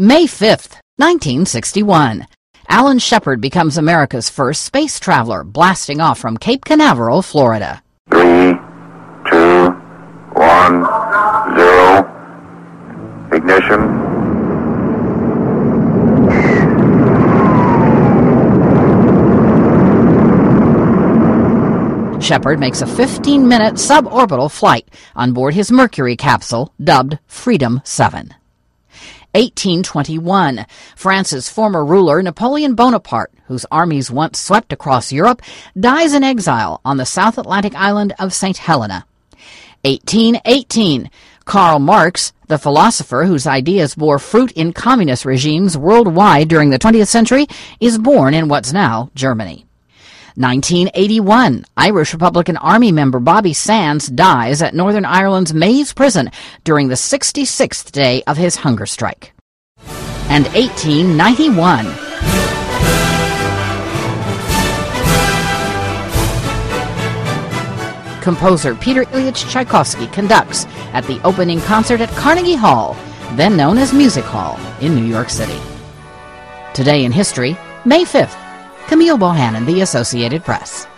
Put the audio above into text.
May 5th, 1961. Alan Shepard becomes America's first space traveler, blasting off from Cape Canaveral, Florida. 3, 2, 1, 0. Ignition. Shepard makes a 15-minute suborbital flight on board his Mercury capsule, dubbed Freedom 7. 1821. France's former ruler, Napoleon Bonaparte, whose armies once swept across Europe, dies in exile on the South Atlantic island of St. Helena. 1818. Karl Marx, the philosopher whose ideas bore fruit in communist regimes worldwide during the 20th century, is born in what's now Germany. 1981. Irish Republican Army member Bobby Sands dies at Northern Ireland's Maze prison during the 66th day of his hunger strike. And 1891. Composer Peter Ilyich Tchaikovsky conducts at the opening concert at Carnegie Hall, then known as Music Hall, in New York City. Today in history, May 5th. Camille Bohannon, The Associated Press.